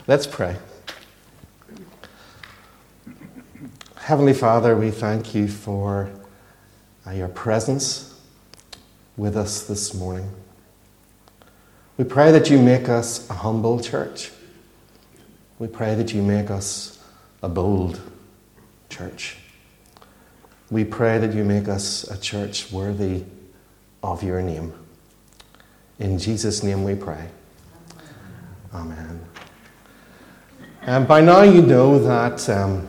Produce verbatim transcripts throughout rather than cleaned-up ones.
Let's pray. Heavenly Father, we thank you for uh, your presence with us this morning. We pray that you make us a humble church. We pray that you make us a bold church. We pray that you make us a church worthy of your name. In Jesus' name we pray. Amen. And by now you know that um,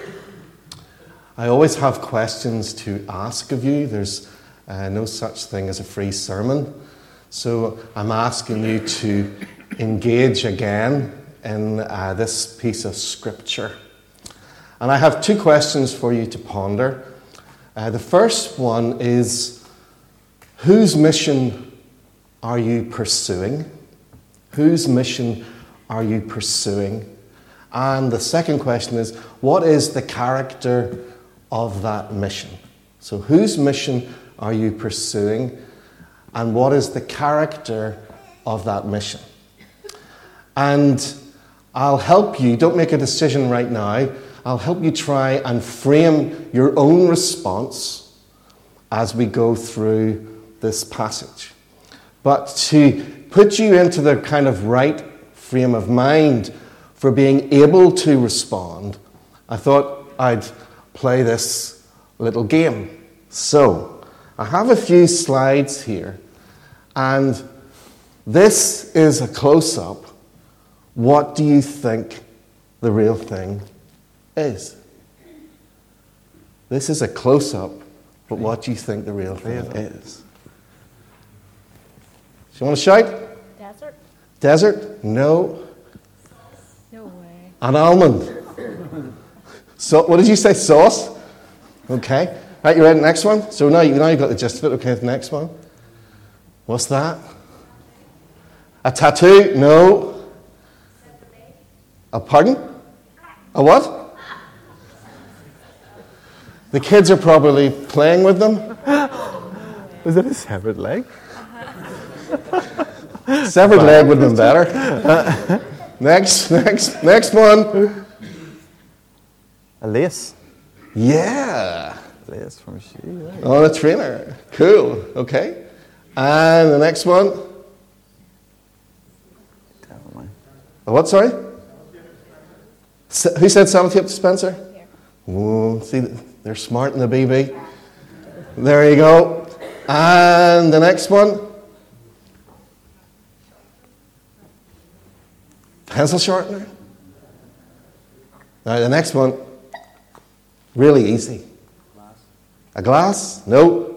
I always have questions to ask of you. There's uh, no such thing as a free sermon. So I'm asking you to engage again in uh, this piece of scripture. And I have two questions for you to ponder. Uh, the first one is, whose mission are you pursuing? Whose mission are you pursuing? And the second question is, what is the character of that mission? So whose mission are you pursuing? And what is the character of that mission? And I'll help you, don't make a decision right now, I'll help you try and frame your own response as we go through this passage. But to put you into the kind of right frame of mind for being able to respond, I thought I'd play this little game. So, I have a few slides here, and this is a close-up. What do you think the real thing is? This is a close-up, but what do you think the real thing is? Do you want to shout? Desert? Desert? No. No way. An almond. So, what did you say? Sauce? Okay. Right, you ready? Next one? So now, you, now you've got the gist of it. Okay, the next one. What's that? A tattoo? No. A pardon? A what? The kids are probably playing with them. Was it a severed leg? Severed leg would have been better. Uh, next, next, next one. A lace. Yeah. Lace from a shoe. Right? On a trainer. Cool. Okay. And the next one. Tell me. A what, sorry? Who said sellotape, Spencer? Oh, see, they're smart in the B B. There you go. And the next one. Pencil sharpener. Now the next one. Really easy. A glass? No.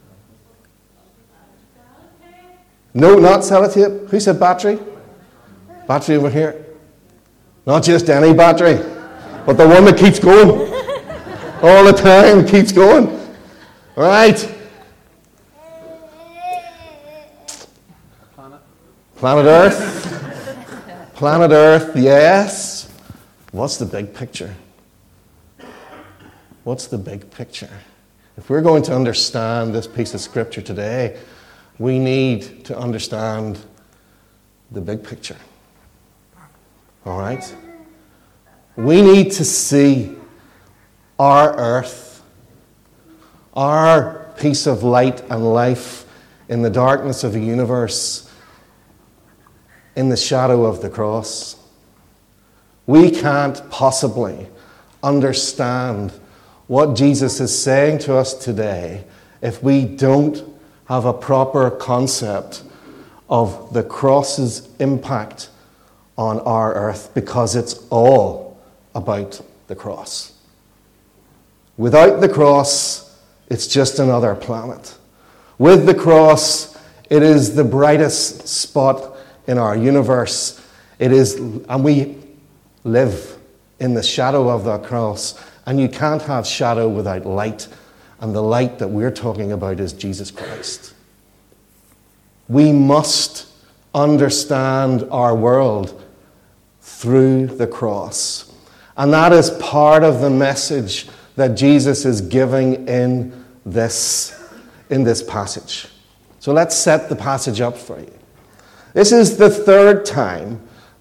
No, not sellotape. Who said battery? Battery over here. Not just any battery, but the one that keeps going. All the time, keeps going. All right. Planet. Planet Earth. Planet Earth, yes. What's the big picture? What's the big picture? If we're going to understand this piece of scripture today, we need to understand the big picture. All right? We need to see our earth, our piece of light and life in the darkness of the universe, in the shadow of the cross. We can't possibly understand what Jesus is saying to us today if we don't have a proper concept of the cross's impact on our earth, because it's all about the cross. Without the cross, it's just another planet. With the cross, it is the brightest spot in our universe. It is, and we live in the shadow of the cross, and you can't have shadow without light, and the light that we're talking about is Jesus Christ. We must understand our world through the cross. And that is part of the message that Jesus is giving in this, in this passage. So let's set the passage up for you. This is the third time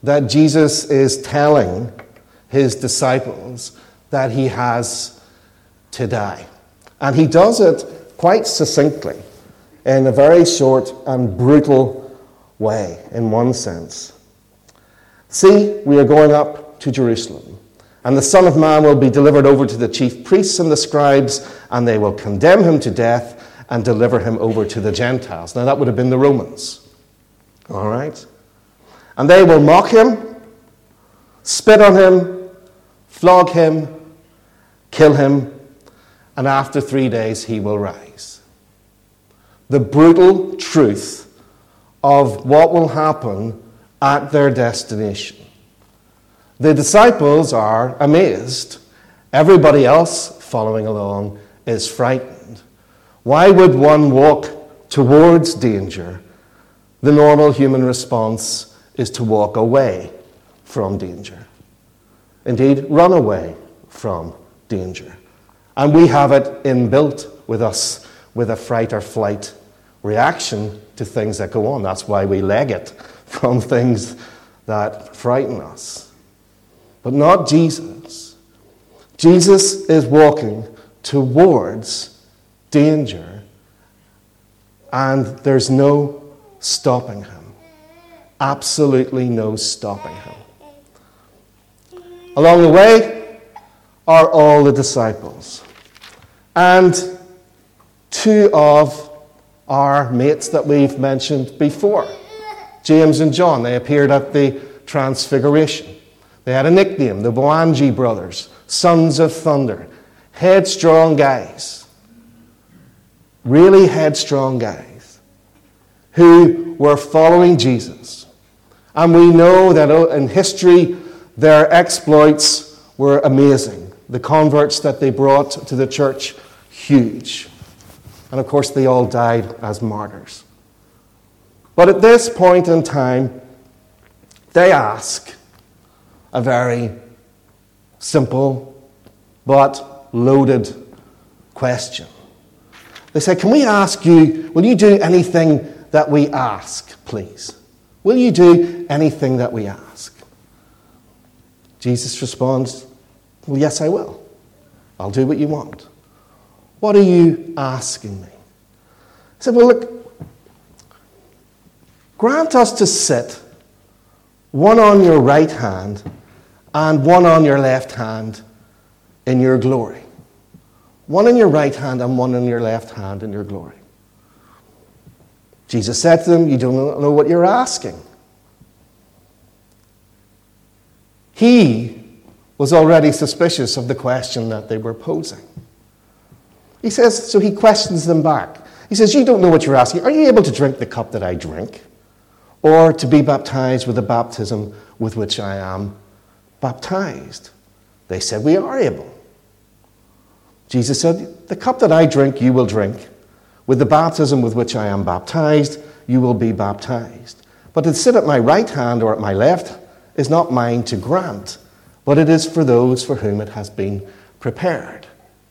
that Jesus is telling his disciples that he has to die. And he does it quite succinctly, in a very short and brutal way, in one sense. See, we are going up to Jerusalem, and the Son of Man will be delivered over to the chief priests and the scribes, and they will condemn him to death and deliver him over to the Gentiles. Now that would have been the Romans. All right? And they will mock him, spit on him, flog him, kill him, and after three days he will rise. The brutal truth of what will happen at their destination. The disciples are amazed. Everybody else following along is frightened. Why would one walk towards danger? The normal human response is to walk away from danger. Indeed, run away from danger. And we have it inbuilt with us with a fright or flight reaction to things that go on. That's why we leg it from things that frighten us. But not Jesus. Jesus is walking towards danger, and there's no stopping him. Absolutely no stopping him. Along the way are all the disciples. And two of our mates that we've mentioned before, James and John, they appeared at the Transfiguration. They had a nickname, the Boangi brothers, sons of thunder, headstrong guys, really headstrong guys, who were following Jesus. And we know that in history, their exploits were amazing. The converts that they brought to the church, huge. And of course, they all died as martyrs. But at this point in time, they ask a very simple but loaded question. They say, can we ask you, will you do anything that we ask, please? Will you do anything that we ask? Jesus responds, well, yes, I will. I'll do what you want. What are you asking me? He said, well, look, grant us to sit, one on your right hand and one on your left hand in your glory. One in your right hand and one in your left hand in your glory. Jesus said to them, you don't know what you're asking. He was already suspicious of the question that they were posing. He says, so he questions them back. He says, you don't know what you're asking. Are you able to drink the cup that I drink? Or to be baptized with the baptism with which I am baptized? They said, we are able. Jesus said, the cup that I drink, you will drink. With the baptism with which I am baptized, you will be baptized. But to sit at my right hand or at my left is not mine to grant, but it is for those for whom it has been prepared.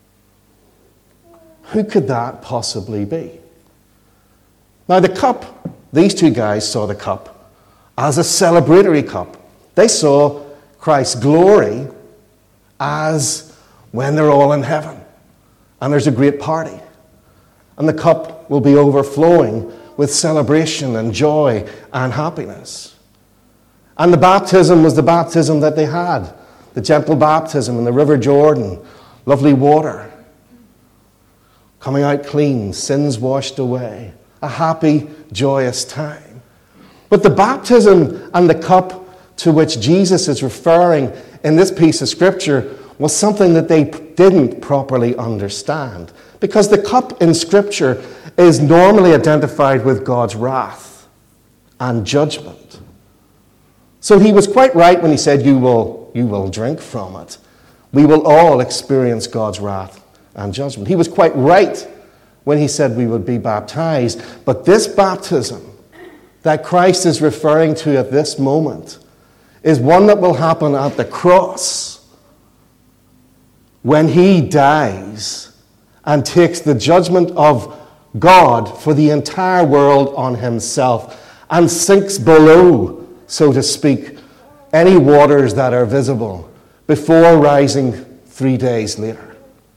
Who could that possibly be? Now the cup, these two guys saw the cup as a celebratory cup. They saw Christ's glory as when they're all in heaven and there's a great party. And the cup will be overflowing with celebration and joy and happiness. And the baptism was the baptism that they had. The gentle baptism in the River Jordan. Lovely water. Coming out clean. Sins washed away. A happy, joyous time. But the baptism and the cup to which Jesus is referring in this piece of Scripture was something that they didn't properly understand. Because the cup in Scripture is normally identified with God's wrath and judgment. So he was quite right when he said, you will, you will drink from it. We will all experience God's wrath and judgment. He was quite right when he said we would be baptized. But this baptism that Christ is referring to at this moment is one that will happen at the cross when he dies and takes the judgment of God for the entire world on himself and sinks below, so to speak, any waters that are visible before rising three days later.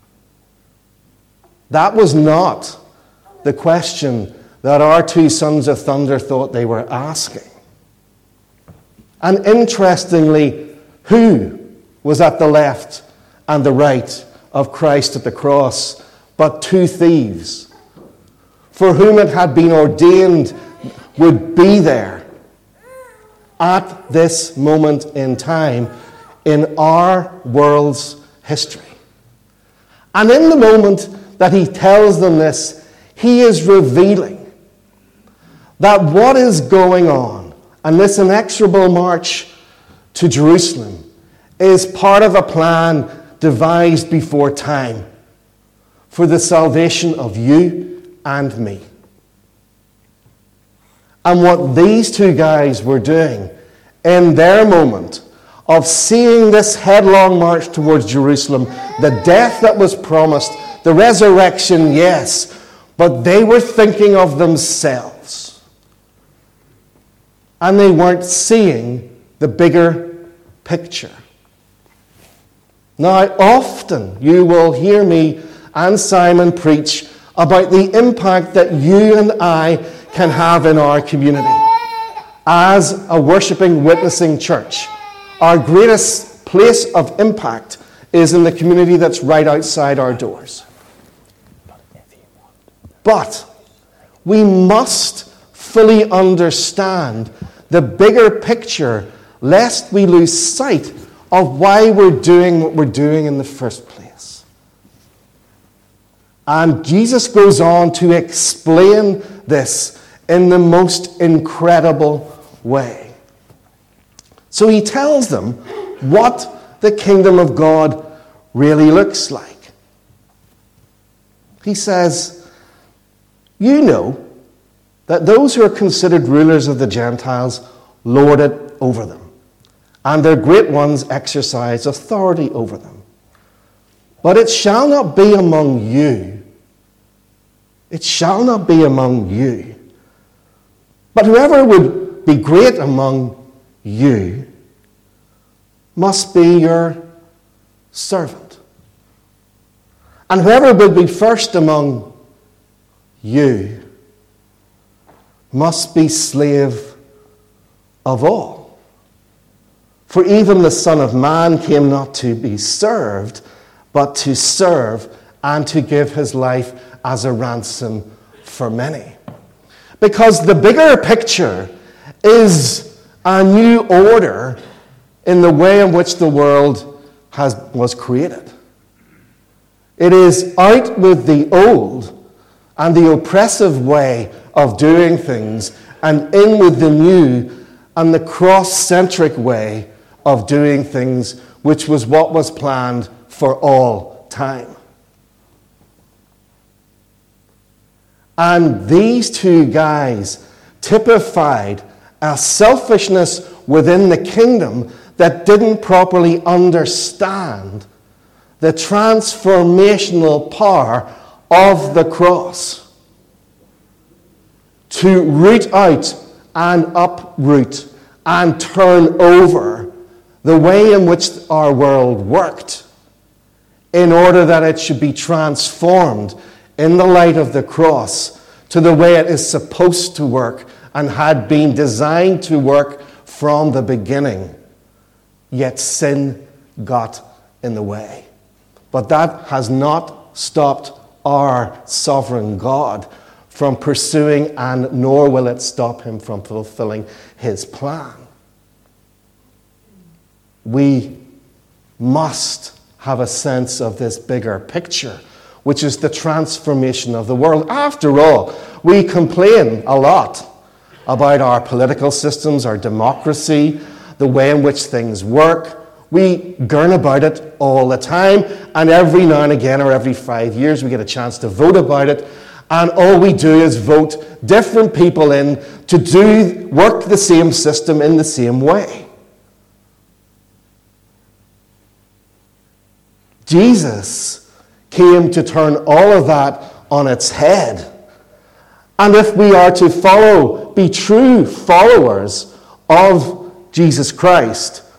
That was not the question that our two sons of thunder thought they were asking. And interestingly, who was at the left and the right of Christ at the cross but two thieves, for whom it had been ordained would be there at this moment in time in our world's history. And in the moment that he tells them this, he is revealing that what is going on, and this inexorable march to Jerusalem, is part of a plan devised before time for the salvation of you and me. And what these two guys were doing in their moment of seeing this headlong march towards Jerusalem, the death that was promised, the resurrection, yes, but they were thinking of themselves. And they weren't seeing the bigger picture. Now, often you will hear me and Simon preach about the impact that you and I can have in our community. As a worshipping, witnessing church, our greatest place of impact is in the community that's right outside our doors. But we must fully understand the bigger picture, lest we lose sight of why we're doing what we're doing in the first place. And Jesus goes on to explain this in the most incredible way. So he tells them what the kingdom of God really looks like. He says, you know that those who are considered rulers of the Gentiles lord it over them, and their great ones exercise authority over them. But it shall not be among you. It shall not be among you. But whoever would be great among you must be your servant. And whoever would be first among you must be slave of all. For even the Son of Man came not to be served, but to serve and to give his life as a ransom for many. Because the bigger picture is a new order in the way in which the world has, was created. It is out with the old and the oppressive way of doing things, and in with the new and the cross-centric way of doing things, which was what was planned for all time. And these two guys typified a selfishness within the kingdom that didn't properly understand the transformational power of the cross to root out and uproot and turn over the way in which our world worked, in order that it should be transformed in the light of the cross to the way it is supposed to work and had been designed to work from the beginning. Yet sin got in the way. But that has not stopped our sovereign God from pursuing, and nor will it stop him from fulfilling his plan. We must have a sense of this bigger picture, which is the transformation of the world. After all, we complain a lot about our political systems, our democracy, the way in which things work. We gurn about it all the time, and every now and again, or every five years, we get a chance to vote about it, and all we do is vote different people in to do work the same system in the same way. Jesus came to turn all of that on its head. And if we are to follow, be true followers of Jesus Christ,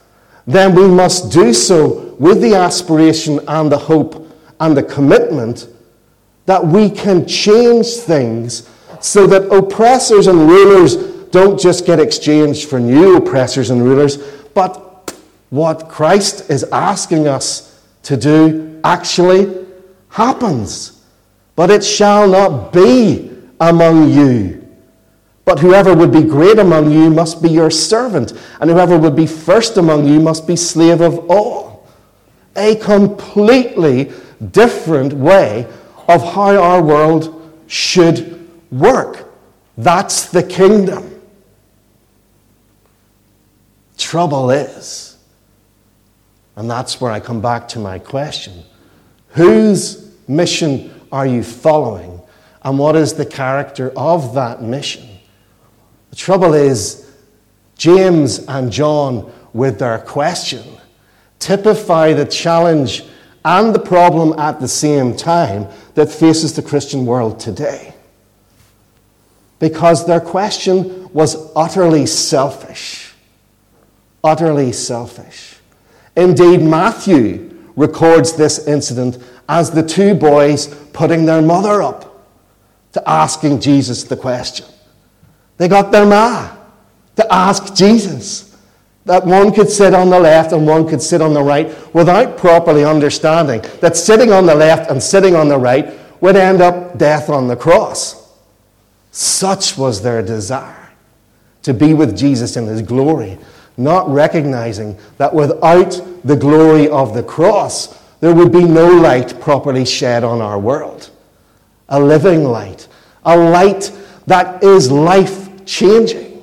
then we must do so with the aspiration and the hope and the commitment that we can change things so that oppressors and rulers don't just get exchanged for new oppressors and rulers, but what Christ is asking us to do actually happens. But it shall not be among you. But whoever would be great among you must be your servant, and whoever would be first among you must be slave of all. A completely different way of how our world should work. That's the kingdom. Trouble is, and that's where I come back to my question, whose mission are you following, and what is the character of that mission? The trouble is, James and John, with their question, typify the challenge and the problem at the same time that faces the Christian world today. Because their question was utterly selfish. Utterly selfish. Indeed, Matthew records this incident as the two boys putting their mother up to asking Jesus the question. They got their ma to ask Jesus that one could sit on the left and one could sit on the right without properly understanding that sitting on the left and sitting on the right would end up death on the cross. Such was their desire to be with Jesus in his glory, not recognizing that without the glory of the cross, there would be no light properly shed on our world. A living light, a light that is life-changing.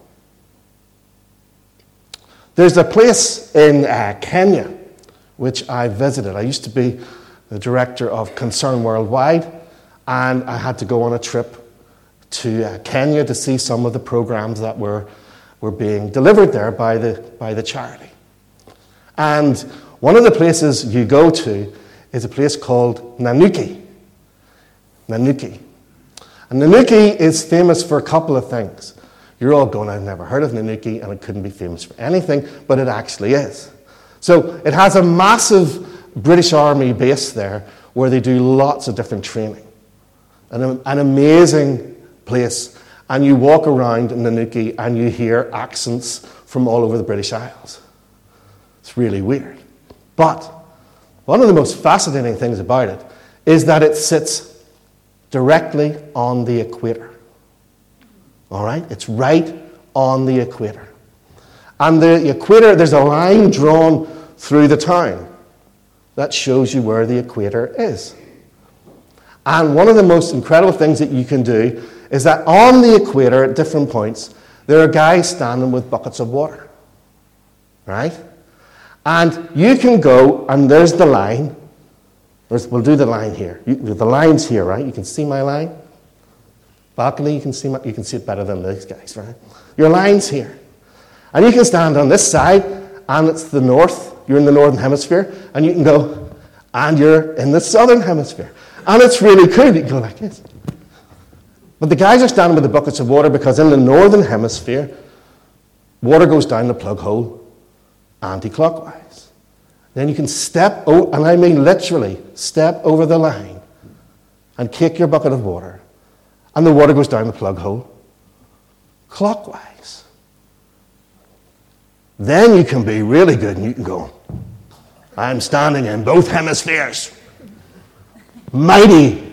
There's a place in uh, Kenya which I visited. I used to be the director of Concern Worldwide, and I had to go on a trip to uh, Kenya to see some of the programs that were, were being delivered there by the, by the charity. And one of the places you go to is a place called Nanyuki. Nanyuki. And Nanyuki is famous for a couple of things. You're all going, I've never heard of Nanyuki, and it couldn't be famous for anything, but it actually is. So it has a massive British Army base there where they do lots of different training. An, an amazing place. And you walk around in Nanyuki and you hear accents from all over the British Isles. It's really weird. But one of the most fascinating things about it is that it sits directly on the equator. All right? It's right on the equator. And the equator, there's a line drawn through the town that shows you where the equator is. And one of the most incredible things that you can do is that on the equator at different points, there are guys standing with buckets of water. Right? And you can go, and there's the line. There's, we'll do the line here. You, the line's here, right? You can see my line. Balcony, you can see my, you can see it better than these guys, right? Your line's here. And you can stand on this side, and it's the north. You're in the northern hemisphere, and you can go, and you're in the southern hemisphere. And it's really cool. You can go like this. But the guys are standing with the buckets of water because in the northern hemisphere, water goes down the plug hole anti-clockwise. Then you can step, oh, and I mean literally, step over the line and kick your bucket of water, and the water goes down the plug hole clockwise. Then you can be really good and you can go, I'm standing in both hemispheres. Mighty.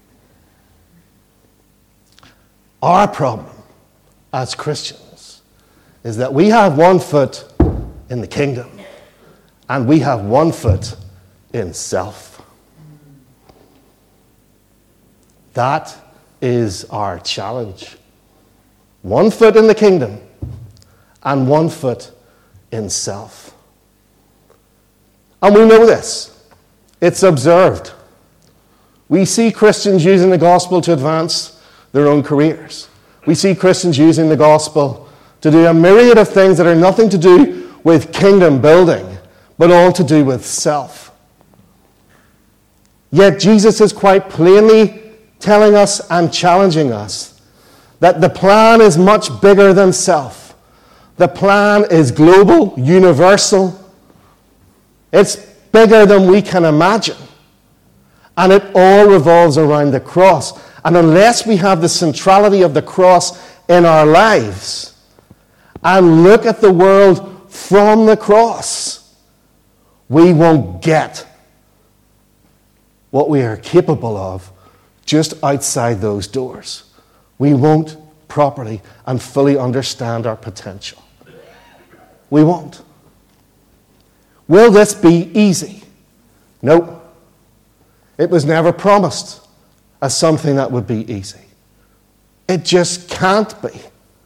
Our problem as Christians is that we have one foot in the kingdom and we have one foot in self. That is our challenge. One foot in the kingdom and one foot in self. And we know this. It's observed. We see Christians using the gospel to advance their own careers. We see Christians using the gospel to do a myriad of things that are nothing to do with kingdom building, but all to do with self. Yet Jesus is quite plainly telling us and challenging us that the plan is much bigger than self. The plan is global, universal. It's bigger than we can imagine. And it all revolves around the cross. And unless we have the centrality of the cross in our lives and look at the world from the cross, we won't get what we are capable of just outside those doors. We won't properly and fully understand our potential. We won't. Will this be easy? Nope. It was never promised as something that would be easy. It just can't be.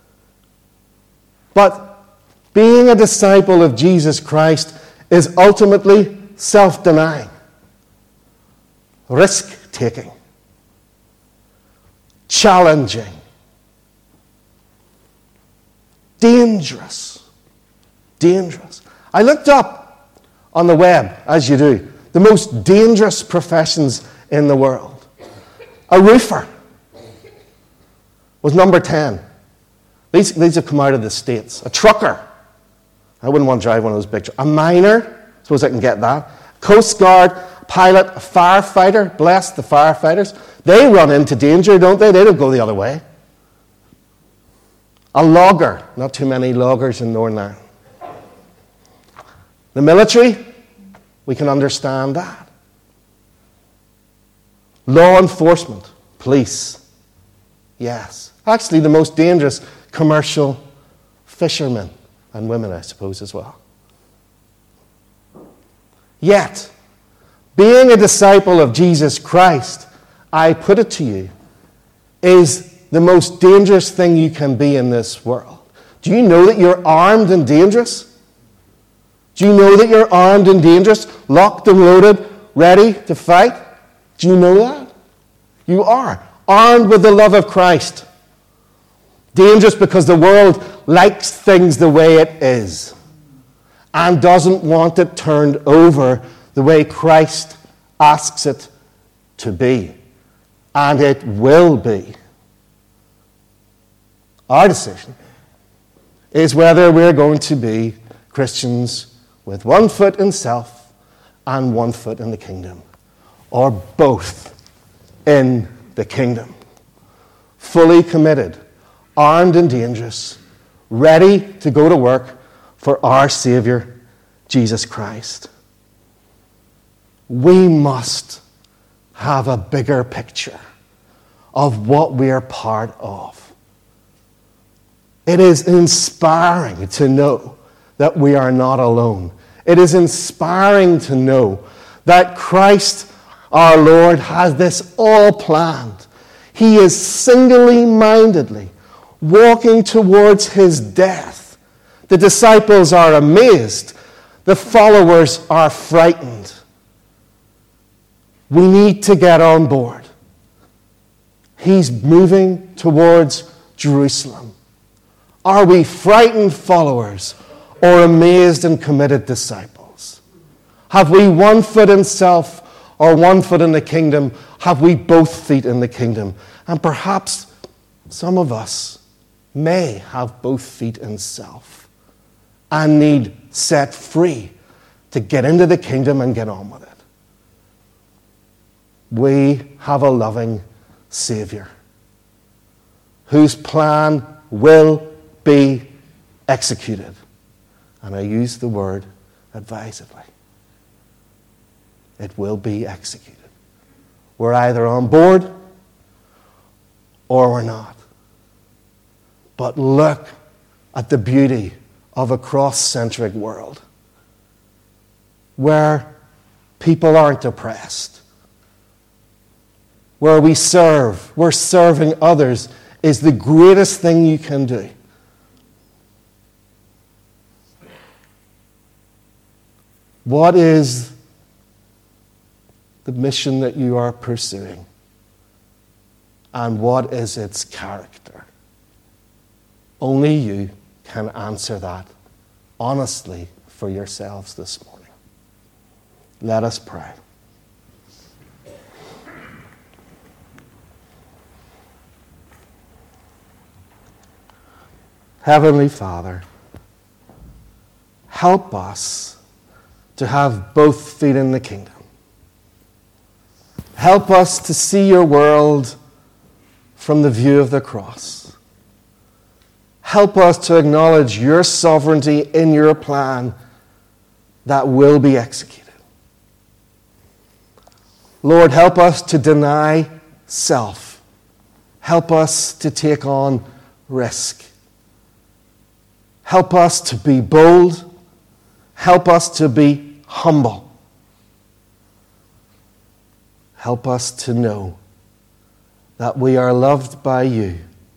But being a disciple of Jesus Christ is ultimately self-denying, risk-taking, challenging, dangerous. Dangerous. I looked up on the web, as you do, the most dangerous professions in the world. A roofer was number ten. These, these have come out of the States. A trucker. I wouldn't want to drive one of those big trucks. A miner. Suppose I can get that. Coast Guard, pilot, a firefighter. Bless the firefighters. They run into danger, don't they? They don't go the other way. A logger. Not too many loggers in Northern Ireland. The military. We can understand that. Law enforcement, police, yes. Actually, the most dangerous, commercial fishermen and women, I suppose, as well. Yet, being a disciple of Jesus Christ, I put it to you, is the most dangerous thing you can be in this world. Do you know that you're armed and dangerous? Do you know that you're armed and dangerous, locked and loaded, ready to fight? Do you know that? You are. Armed with the love of Christ. Dangerous because the world likes things the way it is and doesn't want it turned over the way Christ asks it to be. And it will be. Our decision is whether we're going to be Christians with one foot in self and one foot in the kingdom, or both in the kingdom. Fully committed, armed and dangerous, ready to go to work for our Savior, Jesus Christ. We must have a bigger picture of what we are part of. It is inspiring to know that we are not alone. It is inspiring to know that Christ, our Lord, has this all planned. He is singly mindedly walking towards his death. The disciples are amazed. The followers are frightened. We need to get on board. He's moving towards Jerusalem. Are we frightened followers or amazed and committed disciples? Have we one foot in self or one foot in the kingdom? Have we both feet in the kingdom? And perhaps some of us may have both feet in self and need set free to get into the kingdom and get on with it. We have a loving Savior whose plan will be executed. And I use the word advisedly. It will be executed. We're either on board or we're not. But look at the beauty of a cross-centric world where people aren't oppressed, where we serve, where serving others is the greatest thing you can do. What is the mission that you are pursuing? And what is its character? Only you can answer that honestly for yourselves this morning. Let us pray. Heavenly Father, help us to have both feet in the kingdom. Help us to see your world from the view of the cross. Help us to acknowledge your sovereignty in your plan that will be executed. Lord, help us to deny self. Help us to take on risk. Help us to be bold. Help us to be humble. Help us to know that we are loved by you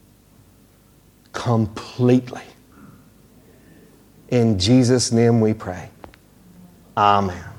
completely. In Jesus' name we pray. Amen.